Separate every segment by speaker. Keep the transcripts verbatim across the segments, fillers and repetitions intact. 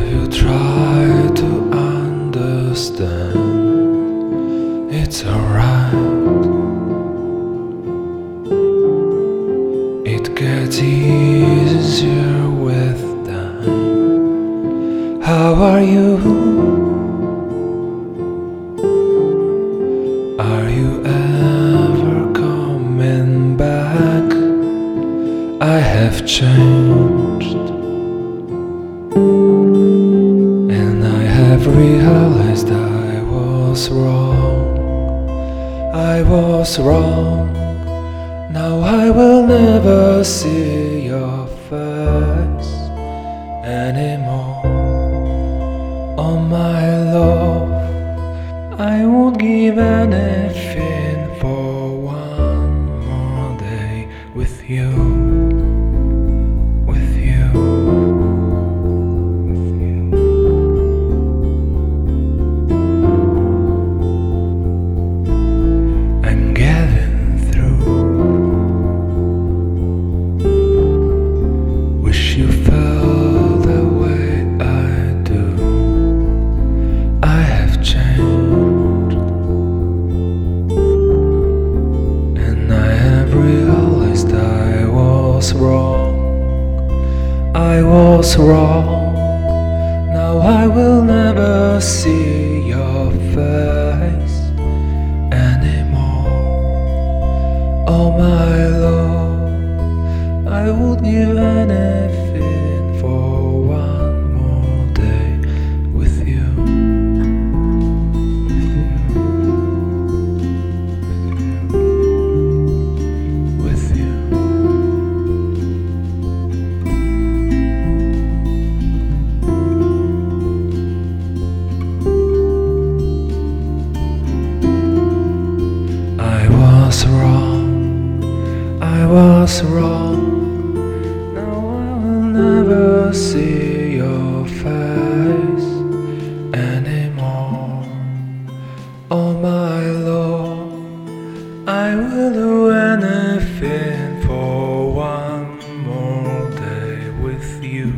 Speaker 1: you try to understand, it's alright. It gets easier with time. How are you? Are you ever coming back? I have changed, and I have realized I was wrong. I was wrong. Now I will never see your face anymore. Oh my love, I would give anything for one more day with you, with you, with you. I'm getting through. Wish you felt the way I do. I have changed, and I have realized I was wrong. I was wrong. Now I will never see your face anymore. Oh my love, I would give anything for one more day with you. With you. I was wrong. I was wrong. Now I will never see your face anymore. Oh my Lord, I will do anything for one more day with you.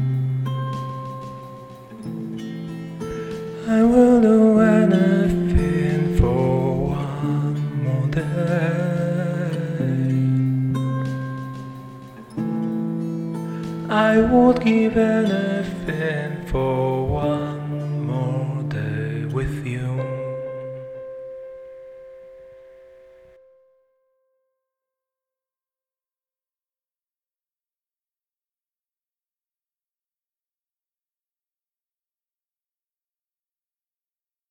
Speaker 1: I will do anything for one more day. I would give anything for